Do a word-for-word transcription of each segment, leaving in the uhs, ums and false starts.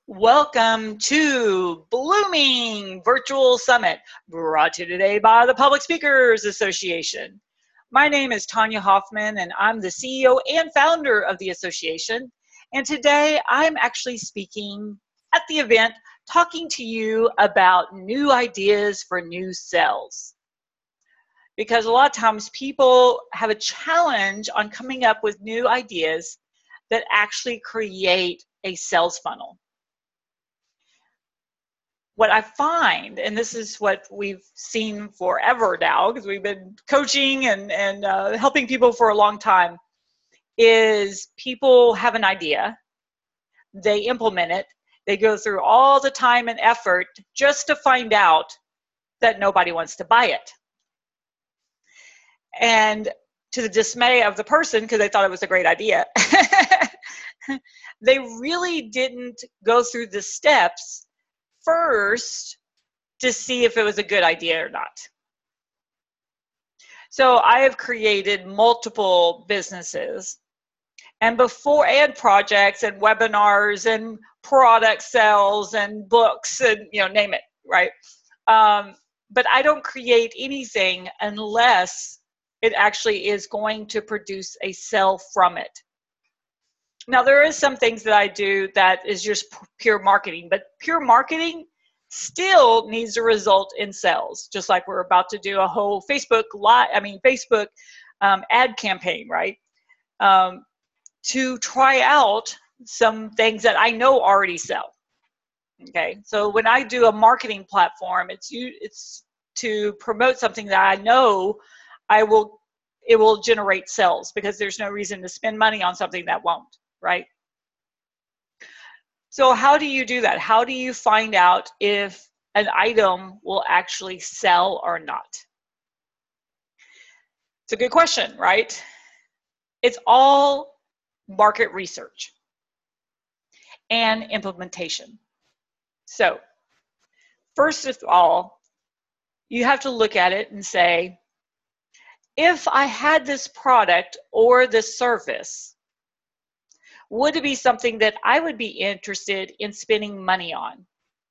Welcome to Blooming Virtual Summit, brought to you today by the Public Speakers Association. My name is Tanya Hoffman, and I'm the C E O and founder of the association. And today I'm actually speaking at the event, talking to you about new ideas for new sales. Because a lot of times people have a challenge on coming up with new ideas that actually create a sales funnel. What I find, and this is what we've seen forever now, because we've been coaching and, and uh, helping people for a long time, is people have an idea, they implement it, they go through all the time and effort just to find out that nobody wants to buy it. And to the dismay of the person, because they thought it was a great idea, they really didn't go through the steps first to see if it was a good idea or not. So I have created multiple businesses and before and projects and webinars and product sales and books and, you know, name it, right? Um, but I don't create anything unless it actually is going to produce a sale from it. Now, there is some things that I do that is just pure marketing, but pure marketing still needs to result in sales, just like we're about to do a whole Facebook live, I mean, Facebook um, ad campaign, right? Um, to try out some things that I know already sell. Okay, so when I do a marketing platform, it's you, it's to promote something that I know I will, it will generate sales, because there's no reason to spend money on something that won't. Right? So how do you do that? How do you find out if an item will actually sell or not? It's a good question, right? It's all market research and implementation. So first of all, you have to look at it and say, if I had this product or this service, would it be something that I would be interested in spending money on?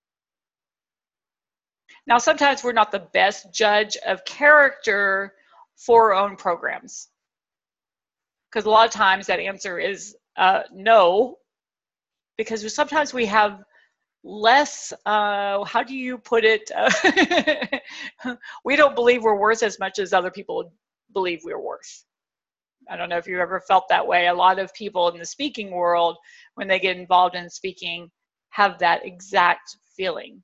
Now, sometimes we're not the best judge of character for our own programs, because a lot of times that answer is uh, no, because sometimes we have less, uh, how do you put it? Uh, we don't believe we're worth as much as other people believe we're worth. I don't know if you've ever felt that way. A lot of people in the speaking world, when they get involved in speaking, have that exact feeling.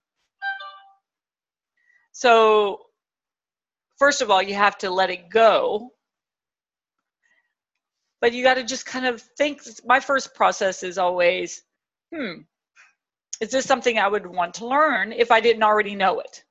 So first of all, you have to let it go. But you got to just kind of think. My first process is always, hmm, is this something I would want to learn if I didn't already know it?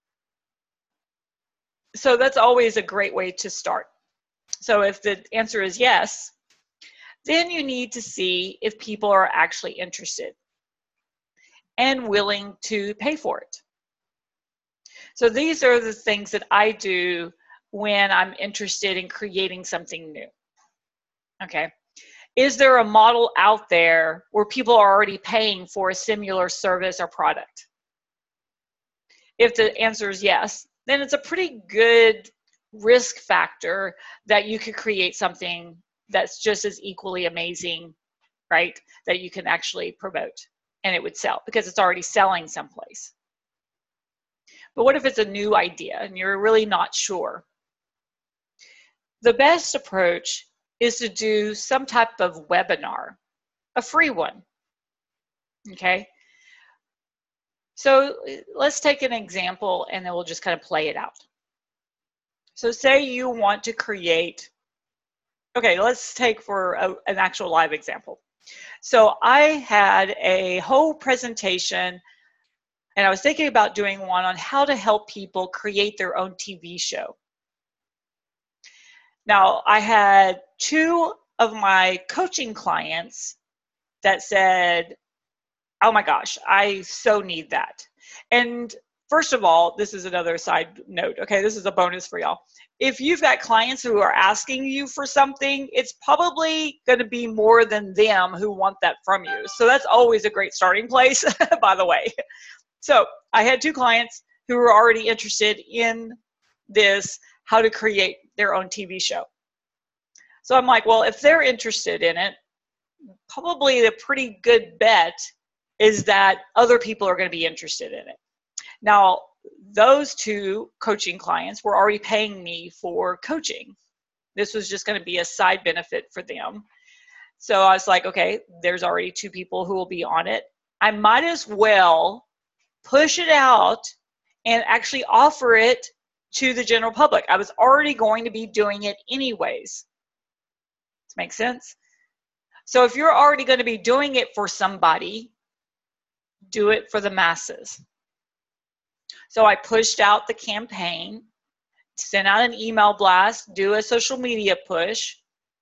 So that's always a great way to start. So if the answer is yes, then you need to see if people are actually interested and willing to pay for it. So these are the things that I do when I'm interested in creating something new. Okay. Is there a model out there where people are already paying for a similar service or product? If the answer is yes, then it's a pretty good risk factor that you could create something that's just as equally amazing, right? That you can actually promote and it would sell because it's already selling someplace. But what if it's a new idea and you're really not sure? The best approach is to do some type of webinar, a free one, okay? So let's take an example and then we'll just kind of play it out. So say you want to create, okay, let's take for a, an actual live example. So I had a whole presentation and I was thinking about doing one on how to help people create their own T V show. Now, I had two of my coaching clients that said, oh my gosh, I so need that. And first of all, this is another side note. Okay, this is a bonus for y'all. If you've got clients who are asking you for something, it's probably going to be more than them who want that from you. So that's always a great starting place, by the way. So I had two clients who were already interested in this, how to create their own T V show. So I'm like, well, if they're interested in it, probably a pretty good bet is that other people are going to be interested in it. Now, those two coaching clients were already paying me for coaching. This was just going to be a side benefit for them. So I was like, okay, there's already two people who will be on it. I might as well push it out and actually offer it to the general public. I was already going to be doing it anyways. Does that make sense? So if you're already going to be doing it for somebody, do it for the masses. So I pushed out the campaign, sent out an email blast, do a social media push,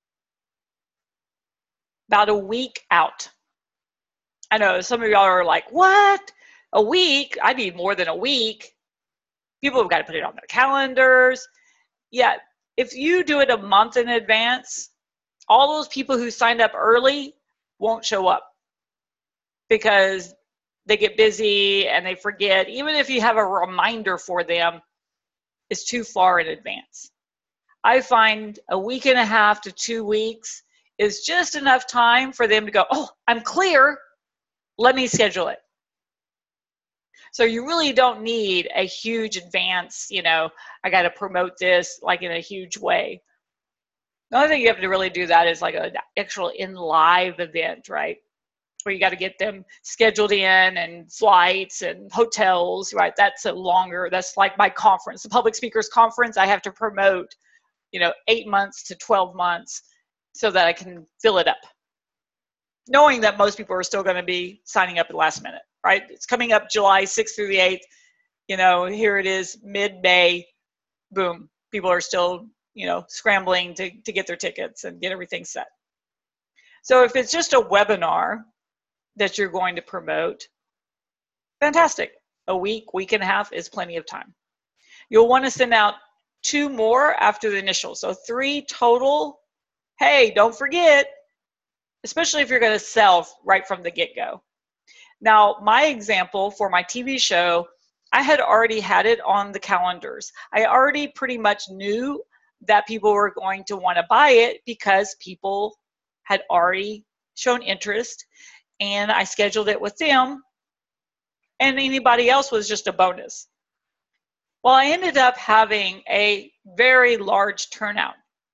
about a week out. I know some of y'all are like, what? A week? I need more than a week. People have got to put it on their calendars. Yeah, if you do it a month in advance, all those people who signed up early won't show up because they get busy and they forget. Even if you have a reminder for them, it's too far in advance. I find a week and a half to two weeks is just enough time for them to go, oh, I'm clear. Let me schedule it. So you really don't need a huge advance, you know, I got to promote this like in a huge way. The only thing you have to really do that is like an actual in live event, right? Where you got to get them scheduled in and flights and hotels, right? That's a longer, that's like my conference, the public speakers conference. I have to promote, you know, eight months to twelve months so that I can fill it up. Knowing that most people are still going to be signing up at the last minute, right? It's coming up July sixth through the eighth. You know, here it is mid-May, boom. People are still, you know, scrambling to, to get their tickets and get everything set. So if it's just a webinar that you're going to promote, fantastic. A week, week and a half is plenty of time. You'll want to send out two more after the initial. So three total. Hey, don't forget, especially if you're going to sell right from the get-go. Now, my example for my T V show, I had already had it on the calendars. I already pretty much knew that people were going to want to buy it because people had already shown interest, and I scheduled it with them, and anybody else was just a bonus. Well, I ended up having a very large turnout.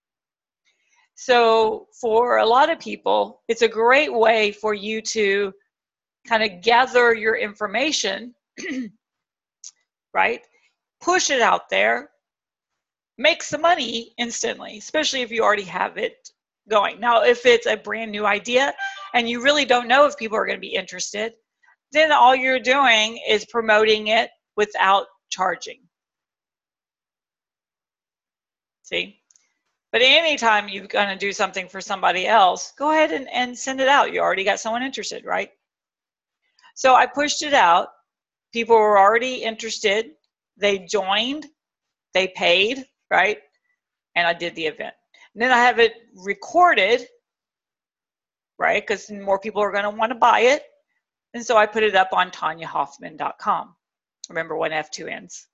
So for a lot of people, it's a great way for you to kind of gather your information, right? Push it out there, make some money instantly, especially if you already have it going. Now, if it's a brand new idea and you really don't know if people are going to be interested, then all you're doing is promoting it without charging. See? But anytime you're going to do something for somebody else, go ahead and, and send it out. You already got someone interested, right? So I pushed it out. People were already interested. They joined. They paid, right? And I did the event. And then I have it recorded, right? Because more people are going to want to buy it. And so I put it up on Tanya Hoffman dot com. Remember, one F, two N's.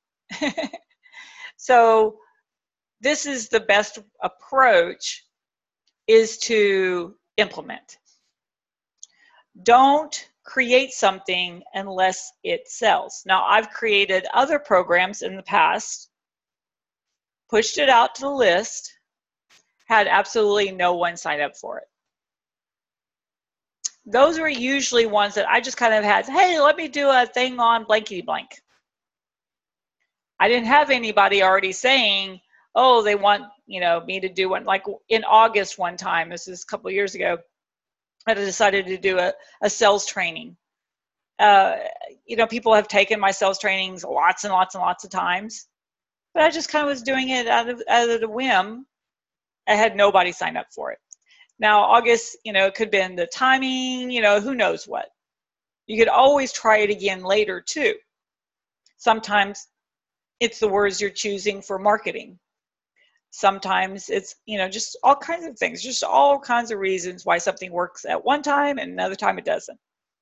So this is the best approach, is to implement. Don't create something unless it sells. Now, I've created other programs in the past, pushed it out to the list, had absolutely no one sign up for it. Those were usually ones that I just kind of had, hey, let me do a thing on blankety blank. I didn't have anybody already saying, oh, they want, you know, me to do one. Like in August one time, this is a couple of years ago, I decided to do a, a sales training. Uh, you know, people have taken my sales trainings lots and lots and lots of times, but I just kind of was doing it out of, out of the whim. I had nobody sign up for it. Now, August, you know, it could have been the timing, you know, who knows what. You could always try it again later too. Sometimes it's the words you're choosing for marketing. Sometimes it's, you know, just all kinds of things, just all kinds of reasons why something works at one time and another time it doesn't.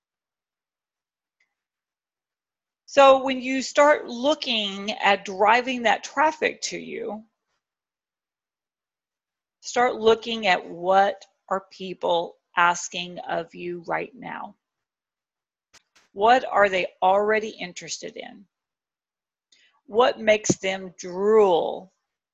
So when you start looking at driving that traffic to you, start looking at what are people asking of you right now. What are they already interested in? What makes them drool?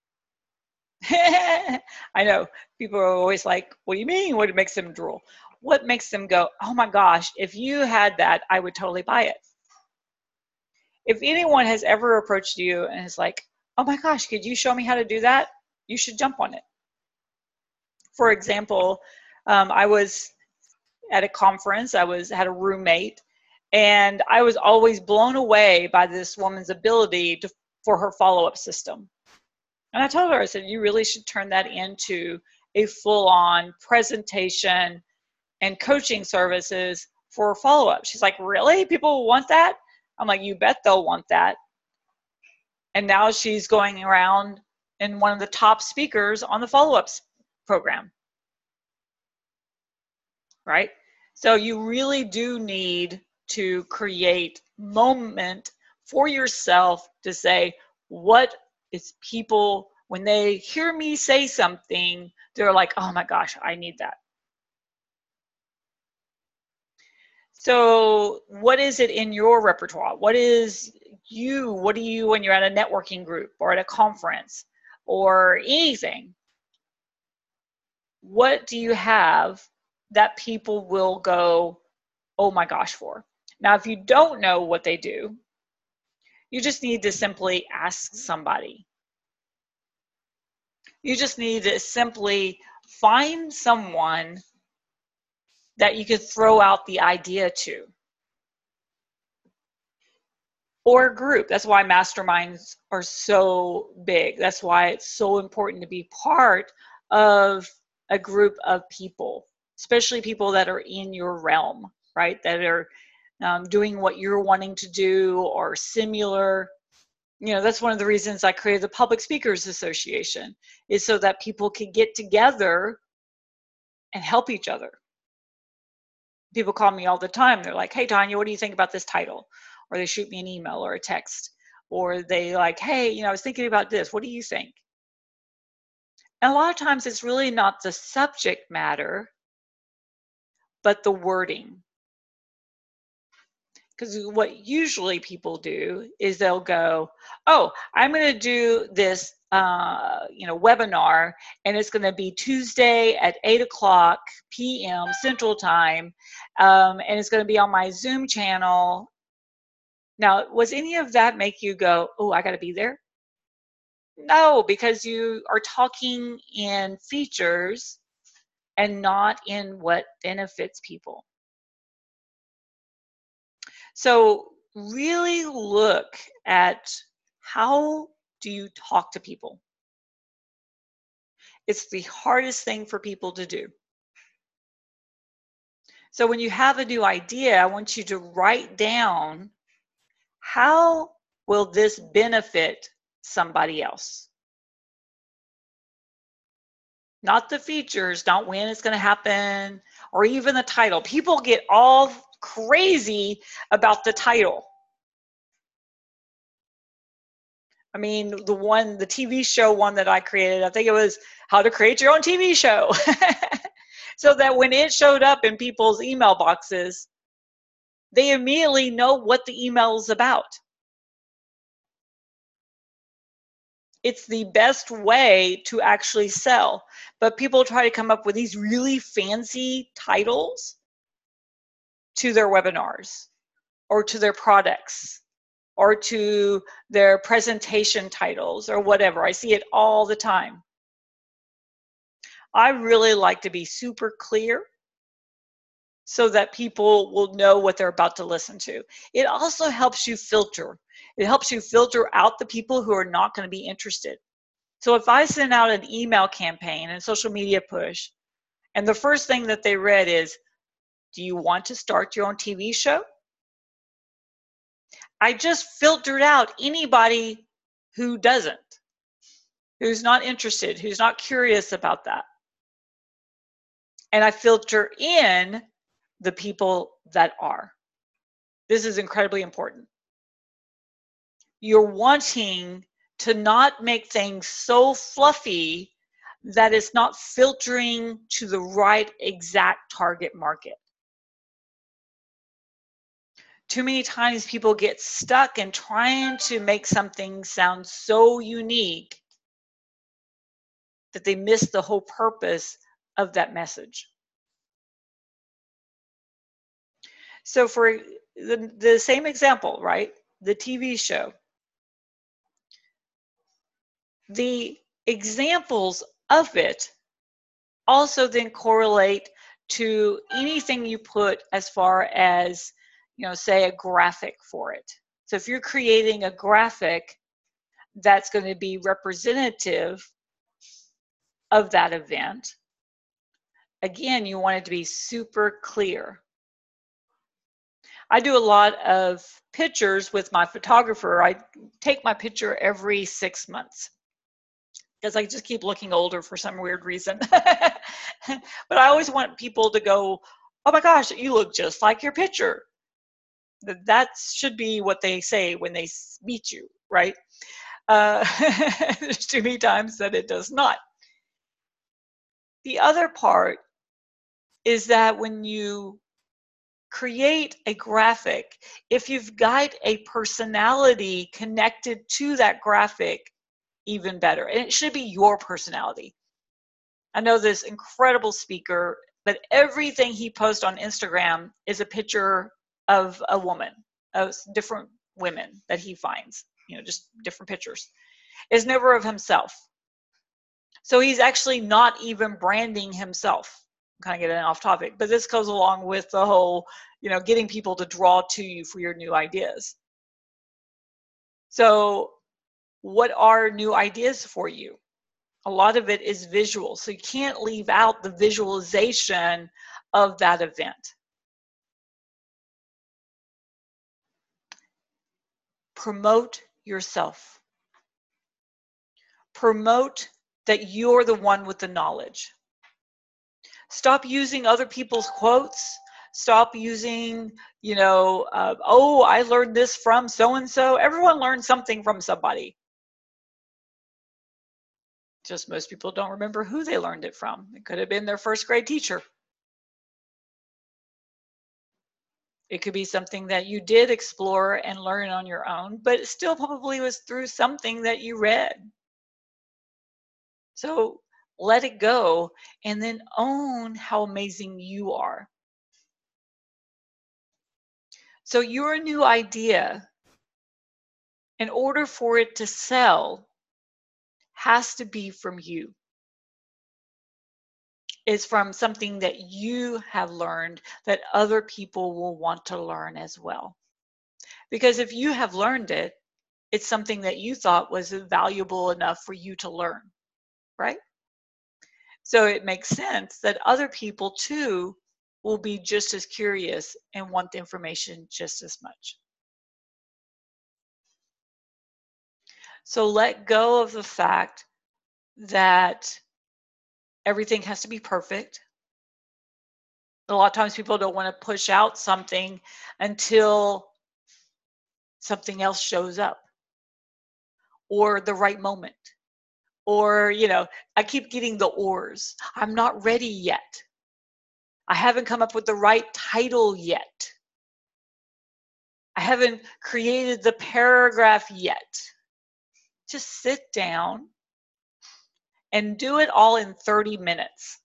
I know people are always like, what do you mean? What makes them drool? What makes them go, oh my gosh, if you had that, I would totally buy it. If anyone has ever approached you and is like, oh my gosh, could you show me how to do that? You should jump on it. For example, um, I was at a conference, I was had a roommate, and I was always blown away by this woman's ability to, for her follow-up system. And I told her, I said, you really should turn that into a full-on presentation and coaching services for follow-up. She's like, really? People want that? I'm like, you bet they'll want that. And now she's going around and one of the top speakers on the follow-ups program, right? So you really do need to create moment for yourself to say, what is people, when they hear me say something, they're like, oh my gosh, I need that. So what is it in your repertoire? What is you, what do you, when you're at a networking group or at a conference or anything, what do you have that people will go, oh my gosh, for? Now, if you don't know what they do, you just need to simply ask somebody. You just need to simply find someone that you could throw out the idea to. Or a group. That's why masterminds are so big. That's why it's so important to be part of a group of people, especially people that are in your realm, right? That are um, doing what you're wanting to do or similar. You know, that's one of the reasons I created the Public Speakers Association, is so that people can get together and help each other. People call me all the time. They're like, hey, Tanya, what do you think about this title? Or they shoot me an email or a text. Or they like, hey, you know, I was thinking about this. What do you think? And a lot of times it's really not the subject matter, but the wording. Because what usually people do is they'll go, oh, I'm going to do this uh, you know, webinar, and it's going to be Tuesday at eight o'clock p m Central Time, um, and it's going to be on my Zoom channel. Now, was any of that make you go, oh, I got to be there? No, because you are talking in features and not in what benefits people. So really look at how do you talk to people. It's the hardest thing for people to do. So when you have a new idea, I want you to write down, how will this benefit somebody else? Not the features, not when it's going to happen, or even the title. People get all crazy about the title. I mean, the one, the T V show one that I created, I think it was How to Create Your Own T V Show. So that when it showed up in people's email boxes, they immediately know what the email is about. It's the best way to actually sell. But people try to come up with these really fancy titles to their webinars or to their products or to their presentation titles or whatever. I see it all the time. I really like to be super clear so that people will know what they're about to listen to. It also helps you filter. It helps you filter out the people who are not going to be interested. So if I send out an email campaign and social media push, and the first thing that they read is, do you want to start your own T V show? I just filtered out anybody who doesn't, who's not interested, who's not curious about that. And I filter in the people that are. This is incredibly important. You're wanting to not make things so fluffy that it's not filtering to the right exact target market. Too many times people get stuck in trying to make something sound so unique that they miss the whole purpose of that message. So for the, the same example, right? The T V show. The examples of it also then correlate to anything you put as far as, you know, say a graphic for it. So if you're creating a graphic that's going to be representative of that event, again, you want it to be super clear. I do a lot of pictures with my photographer. I take my picture every six months because I just keep looking older for some weird reason. But I always want people to go, oh my gosh, you look just like your picture. That should be what they say when they meet you, right? Uh, there's too many times that it does not. The other part is that when you create a graphic, if you've got a personality connected to that graphic, even better. And it should be your personality. I know this incredible speaker, but everything he posts on Instagram is a picture of a woman, of different women that he finds, you know, just different pictures. It's never of himself. So he's actually not even branding himself. I'm kind of getting off topic, but this goes along with the whole, you know, getting people to draw to you for your new ideas. So what are new ideas for you? A lot of it is visual, so you can't leave out the visualization of that event. Promote yourself. Promote that you're the one with the knowledge. Stop using other people's quotes. Stop using, you know, uh, oh, I learned this from so-and-so. Everyone learns something from somebody. Just most people don't remember who they learned it from. It could have been their first grade teacher. It could be something that you did explore and learn on your own, but it still probably was through something that you read. So let it go and then own how amazing you are. So your new idea, in order for it to sell, has to be from you. It's from something that you have learned that other people will want to learn as well. Because if you have learned it, it's something that you thought was valuable enough for you to learn, right? So it makes sense that other people too will be just as curious and want the information just as much. So let go of the fact that everything has to be perfect. A lot of times people don't want to push out something until something else shows up or the right moment. Or, you know, I keep getting the ors. I'm not ready yet. I haven't come up with the right title yet. I haven't created the paragraph yet. Just sit down and do it all in thirty minutes.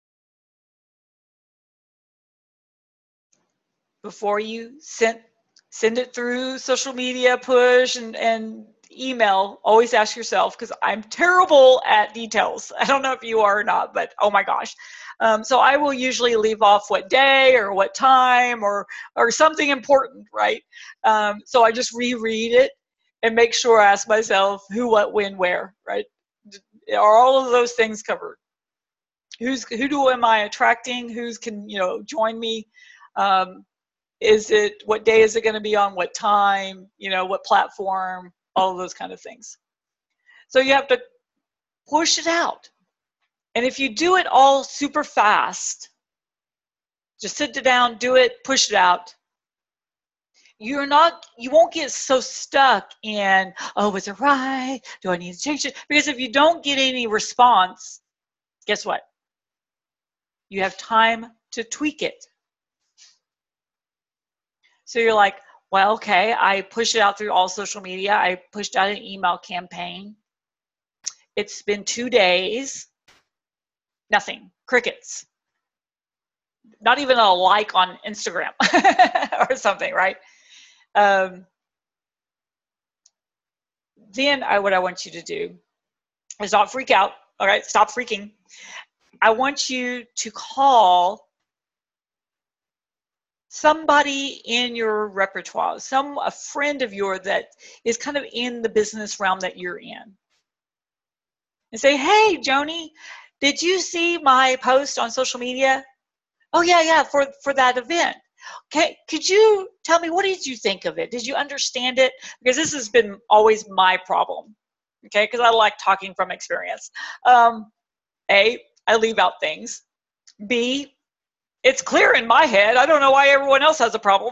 Before you send, send it through social media, push, and, and email, always ask yourself, because I'm terrible at details. I don't know if you are or not, but oh my gosh. Um, so I will usually leave off what day or what time or, or something important, right? Um, so I just reread it and make sure I ask myself who, what, when, where, right? Are all of those things covered? Who's, who do am I attracting? Who's can, you know, join me? Um, Is it, what day is it going to be on? What time? You know, what platform? All of those kind of things. So you have to push it out. And if you do it all super fast, just sit down, do it, push it out, you're not, you won't get so stuck in, oh, is it right? Do I need to change it? Because if you don't get any response, guess what? You have time to tweak it. So you're like, well, okay, I pushed it out through all social media. I pushed out an email campaign. It's been two days. Nothing. Crickets. Not even a like on Instagram or something, right? Um, then I, what I want you to do is not freak out. All right, stop freaking. I want you to call somebody in your repertoire, some a friend of yours that is kind of in the business realm that you're in, and say, hey, Joni, did you see my post on social media? Oh, yeah, yeah, for, for that event. Okay, could you tell me, what did you think of it? Did you understand it? Because this has been always my problem, okay, because I like talking from experience. Um, A, I leave out things. B, it's clear in my head. I don't know why everyone else has a problem.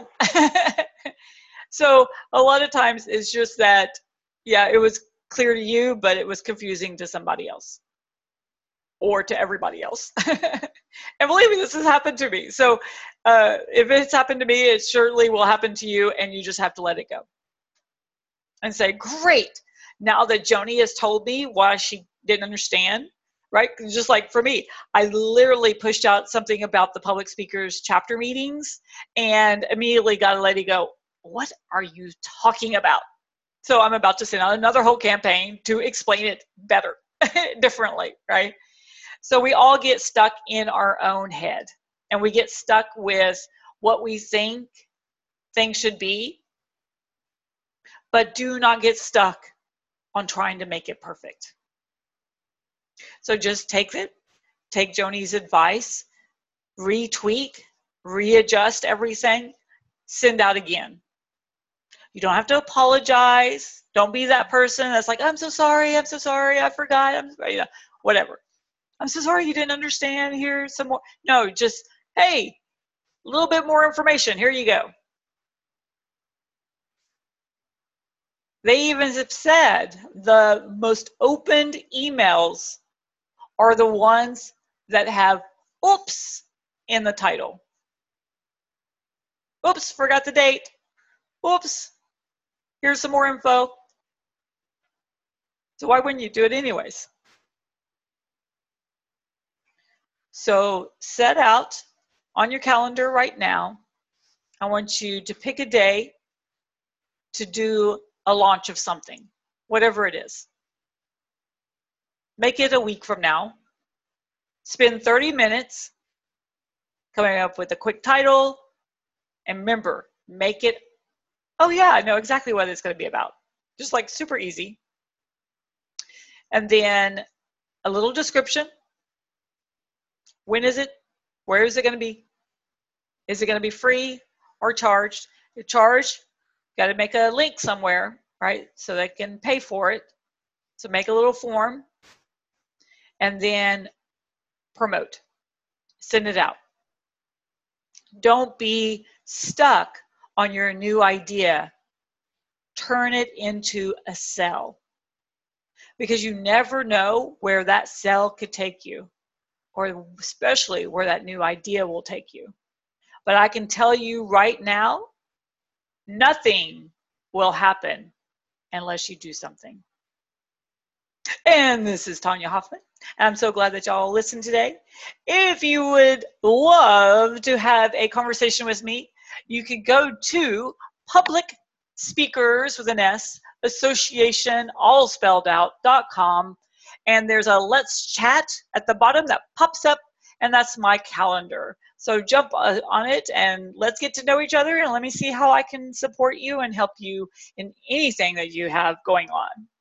So a lot of times it's just that, yeah, it was clear to you, but it was confusing to somebody else or to everybody else. And believe me, this has happened to me. So uh, if it's happened to me, it surely will happen to you, and you just have to let it go and say, great, now that Joni has told me why she didn't understand, right? Just like for me, I literally pushed out something about the public speakers chapter meetings and immediately got a lady go, what are you talking about? So I'm about to send out another whole campaign to explain it better, differently, right? So we all get stuck in our own head, and we get stuck with what we think things should be, but do not get stuck on trying to make it perfect. So just take it, take Joni's advice, retweak, readjust everything, send out again. You don't have to apologize. Don't be that person that's like, I'm so sorry, I'm so sorry, I forgot, I'm you know, whatever. I'm so sorry you didn't understand. Here's some more. No, just, hey, a little bit more information. Here you go. They even have said the most opened emails are the ones that have oops in the title. Oops, forgot the date. Oops, here's some more info. So why wouldn't you do it anyways? So set out on your calendar right now. I want you to pick a day to do a launch of something, whatever it is. Make it a week from now. Spend thirty minutes coming up with a quick title. And remember, make it, oh yeah, I know exactly what it's going to be about. Just like super easy. And then a little description. When is it? Where is it going to be? Is it going to be free or charged? If charged, got to make a link somewhere, right? So they can pay for it. So make a little form and then promote. Send it out. Don't be stuck on your new idea. Turn it into a sell, because you never know where that sell could take you, or especially where that new idea will take you. But I can tell you right now, nothing will happen unless you do something. And this is Tanya Hoffman. I'm so glad that y'all listened today. If you would love to have a conversation with me, you could go to Public Speakers with an S, Association, all spelled out, dot com. And there's a Let's Chat at the bottom that pops up, and that's my calendar. So jump on it and let's get to know each other, and let me see how I can support you and help you in anything that you have going on.